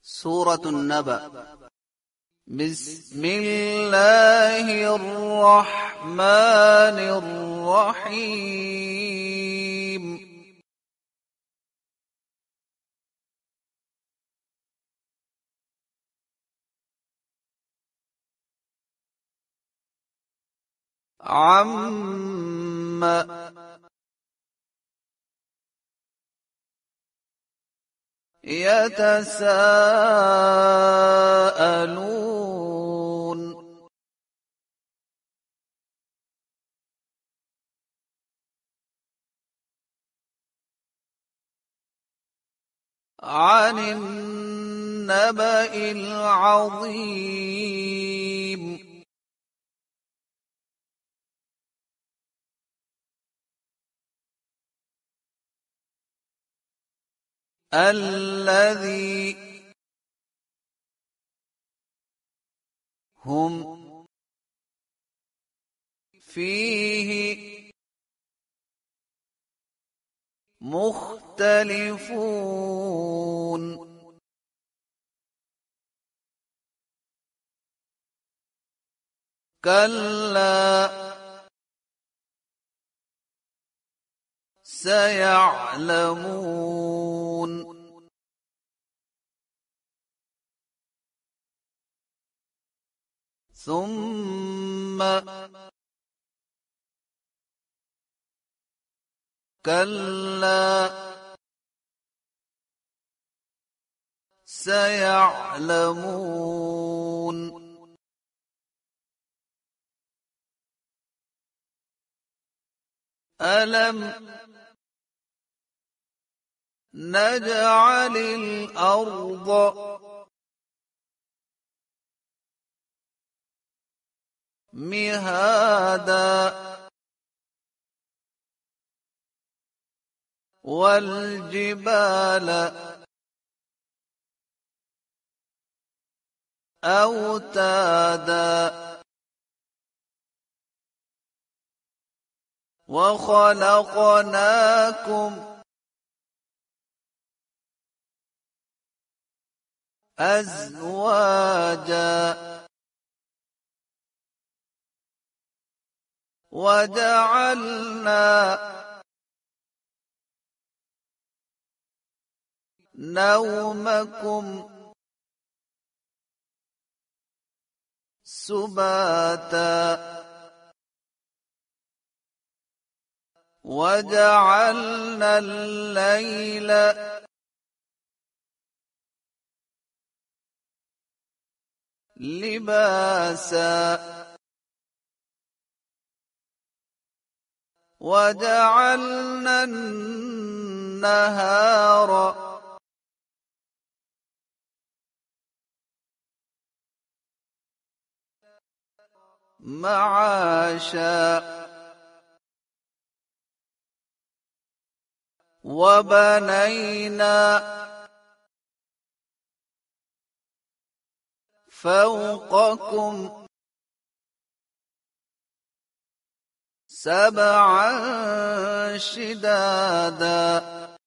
सूरत नबा। बिस्मिल्लाहिर्रहमानिर्रहीम। अम्मा यतसाअलून। عن النبأ العظيم। الذي هم فيه مختلفون. كلا سيعلمون. ثم كلا سيعلمون. ألم نجعل الأرض مهادا والجبال أوتادا وخلقناكم أزواجا وجعلنا نومكم سباتا وجعلنا الليل لباسا وجعلنا النهار معاشا وبنينا فوقكم سبعا شدادا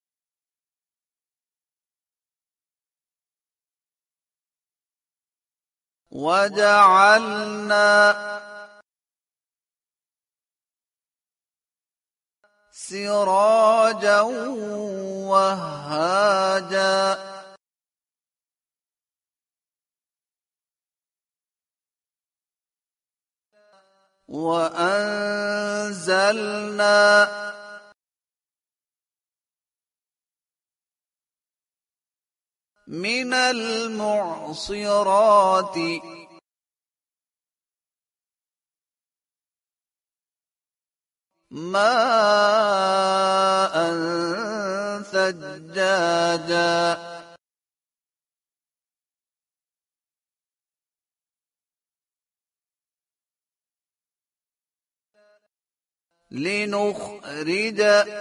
وجعلنا سراجا وهاجا وأنزلنا من المعصرات ماء ثجاجا لنخرج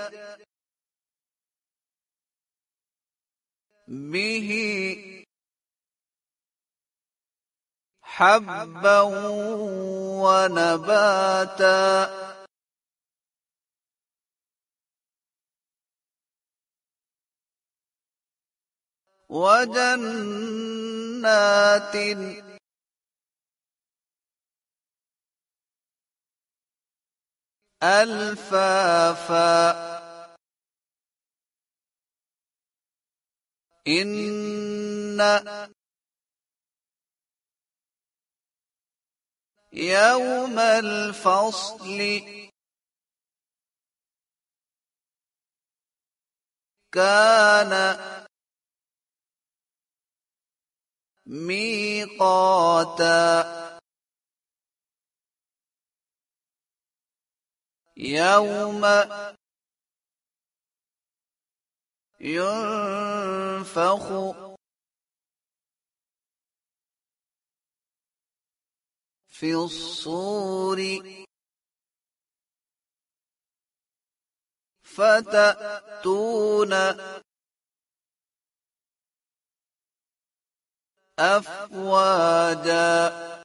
به حبا ونباتا وجنات جنات ألفافا إن يوم الفصل كان ميقاتا يوم ينفخ في الصور فتأتون أفواجا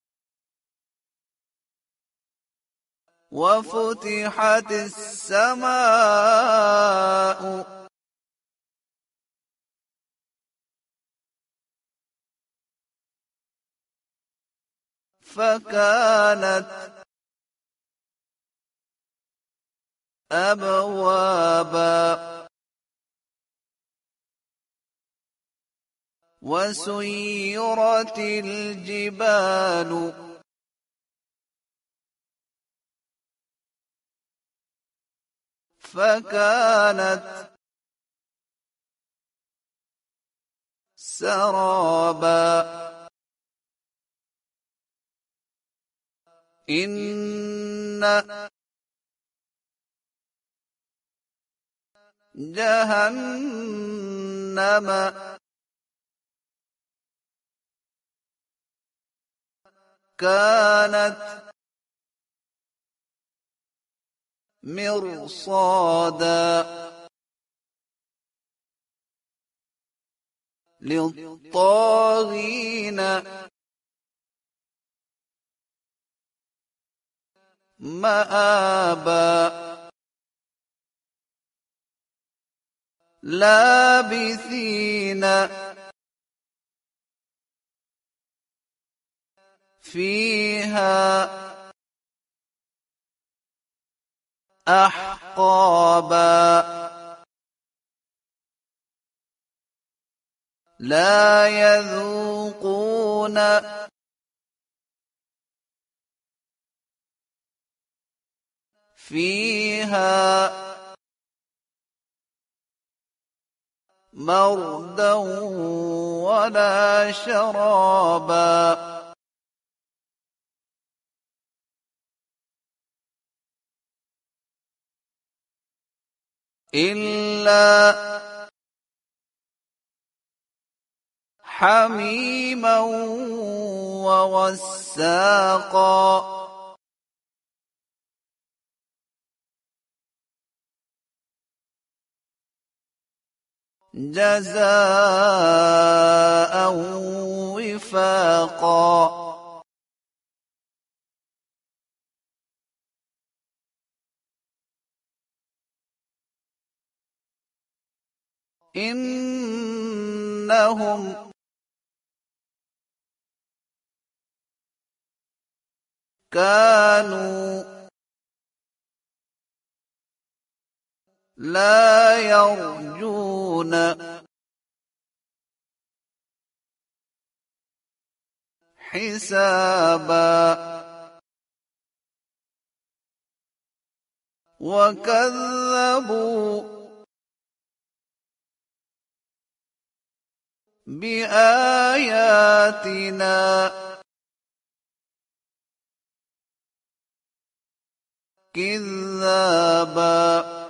وفتحت السماء فكانت أبوابا وسيرت الجبال فكانت سرابا إن جهنم كانت مرصادا للطاغين مآبا لابثين فيها أحقابا لا يذوقون فيها بردا ولا شرابا إلا حميما وغساقا جزاء وفاقا إنهم كانوا لا يرجون حسابا وكذبوا بآياتنا كذابا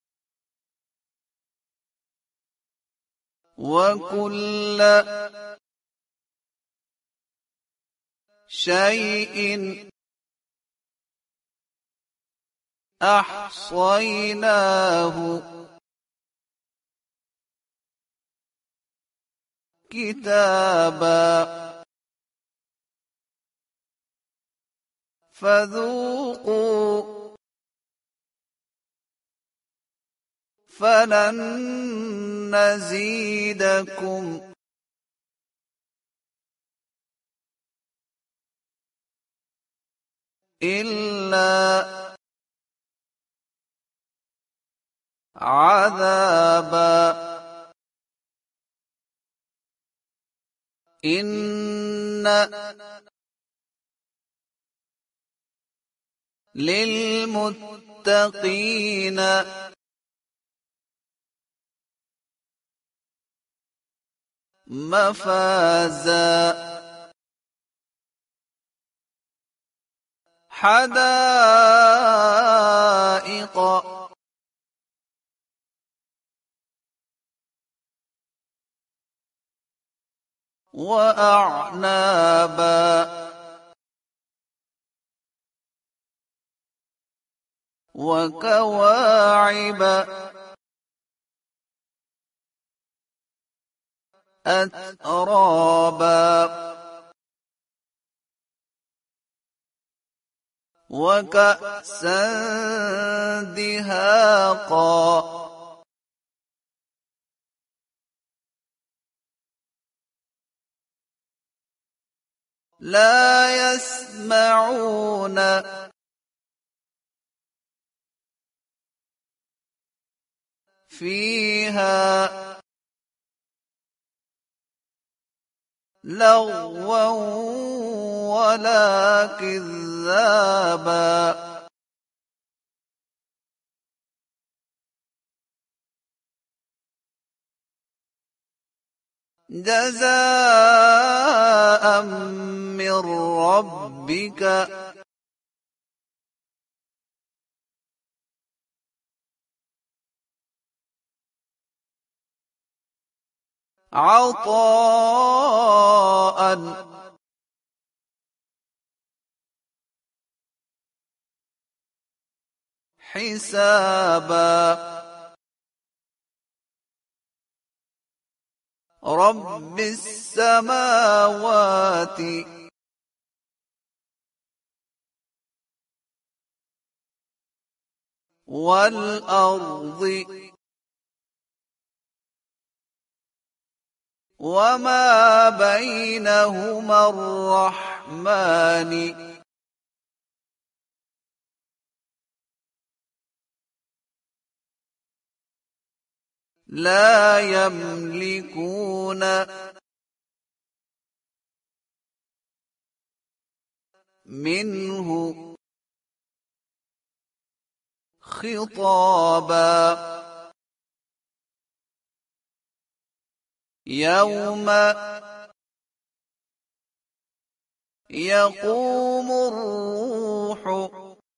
وكل شيء أحصيناه كتابا فذوقوا فلن نزيدكم إلا عذابا إن للمتقين مفازا حدائق وأعنابا وكواعب أترابا وكأسا دهاقا لا يسمعون فيها لغوا ولا كذابا جزاء من ربك عطاء حسابا رب السماوات والأرض وما بينهما الرحمن لا يملكون منه خطابا يوم يقوم الروح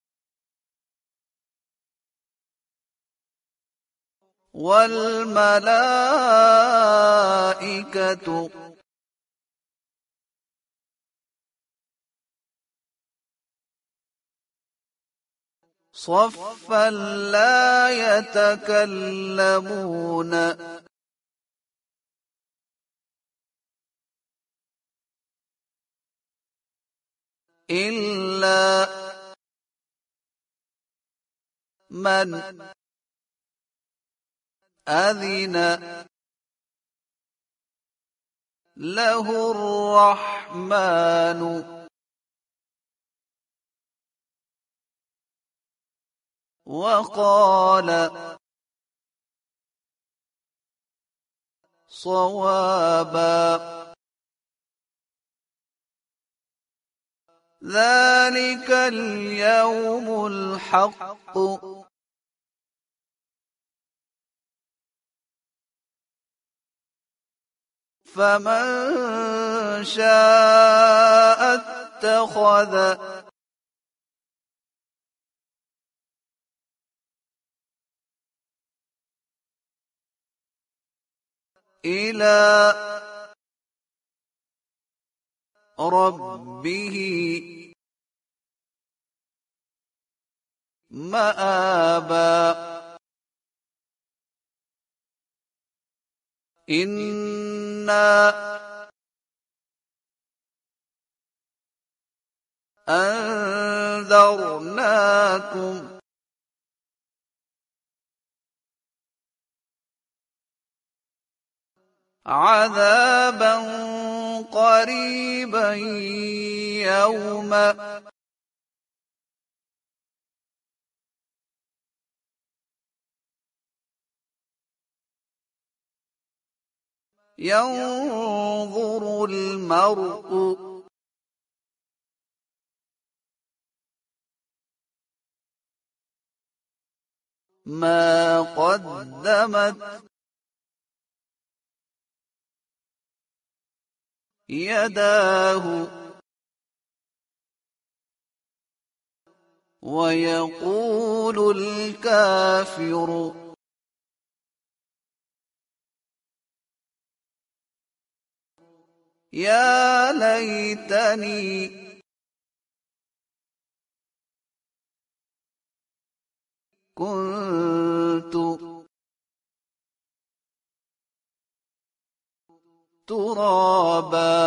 والملائكة صفا لا يتكلمون إلا من أذن له الرحمن وقال صوابا ذلك اليوم الحق فمن شاء اتخذ إلى ربه مآبا إنا أنذرناكم عذابا قريبا يوم ينظر المرء ما قدمت يداه ويقول الكافر يا ليتني كنت ترابا.